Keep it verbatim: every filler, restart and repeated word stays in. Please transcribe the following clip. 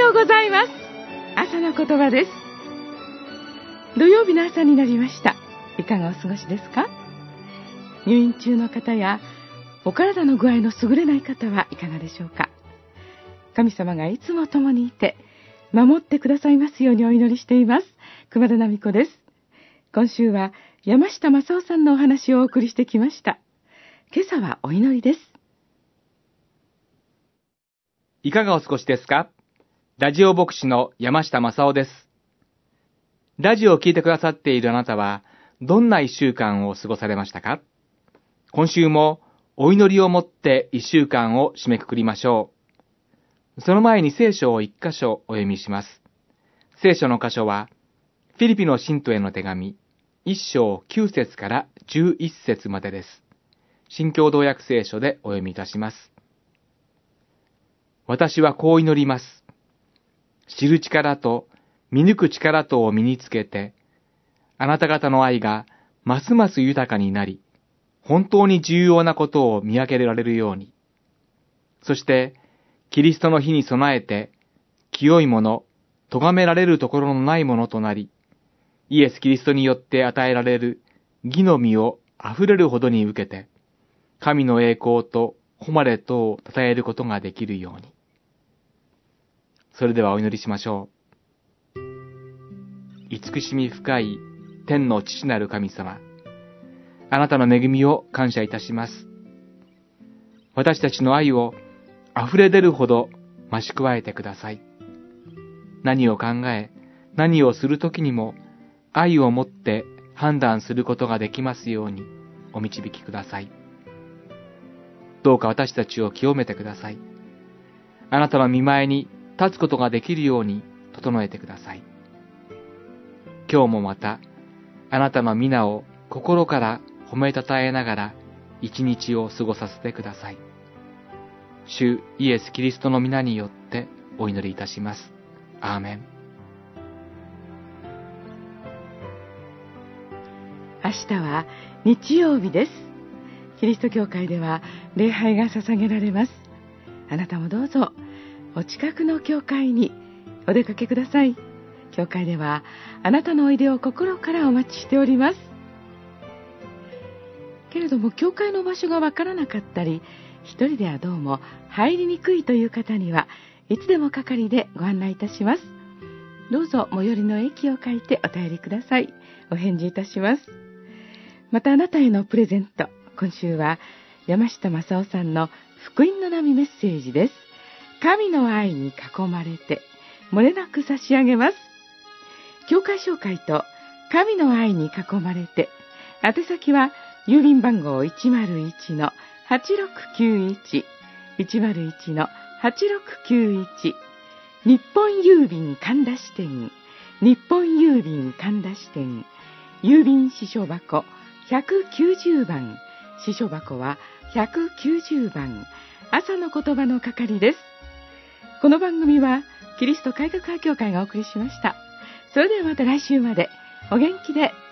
ようございます。朝の言葉です。土曜日の朝になりました。いかがお過ごしですか？入院中の方やお体の具合の優れない方はいかがでしょうか？神様がいつも共にいて守ってくださいますようにお祈りしています。熊田奈美子です。今週は山下正夫さんのお話をお送りしてきました。今朝はお祈りです。 いかがお過ごしですか？ラジオ牧師の山下正夫です。ラジオを聞いてくださっているあなたはどんな一週間を過ごされましたか？今週もお祈りをもって一週間を締めくくりましょう。その前に聖書を一箇所お読みします。聖書の箇所はフィリピの信徒への手紙一章九節から十一節までです。新共同訳聖書でお読みいたします。私はこう祈ります。知る力と見抜く力とを身につけて、あなた方の愛がますます豊かになり、本当に重要なことを見分けられるように。そして、キリストの日に備えて、清いもの、咎められるところのないものとなり、イエス・キリストによって与えられる義の実を溢れるほどに受けて、神の栄光と誉れとを称えることができるように。それではお祈りしましょう。慈しみ深い天の父なる神様、あなたの恵みを感謝いたします。私たちの愛を溢れ出るほど増し加えてください。何を考え、何をするときにも愛をもって判断することができますようにお導きください。どうか私たちを清めてください。あなたの御前に立つことができるように整えてください。今日もまた、あなたの皆を心から褒めたたえながら一日を過ごさせてください。主イエス・キリストの皆によってお祈りいたします。アーメン。 明日は日曜日です。キリスト教会では礼拝が捧げられます。あなたもどうぞお近くの教会にお出かけください。教会ではあなたのおいでを心からお待ちしております。けれども教会の場所がわからなかったり、一人ではどうも入りにくいという方にはいつでも係でご案内いたします。どうぞ最寄りの駅を書いてお便りください。お返事いたします。またあなたへのプレゼント、今週は山下正夫さんの福音の波メッセージです。神の愛に囲まれて漏れなく差し上げます。教会紹介と神の愛に囲まれて、宛先は郵便番号 いちまるいちのはちろくきゅういち いちまるいちのはちろくきゅういち、日本郵便神田支店、日本郵便神田支店、郵便支所箱ひゃくきゅうじゅうばん、支所箱はひゃくきゅうじゅうばん、朝の言葉の係です。この番組はキリスト改革派教会がお送りしました。それではまた来週までお元気で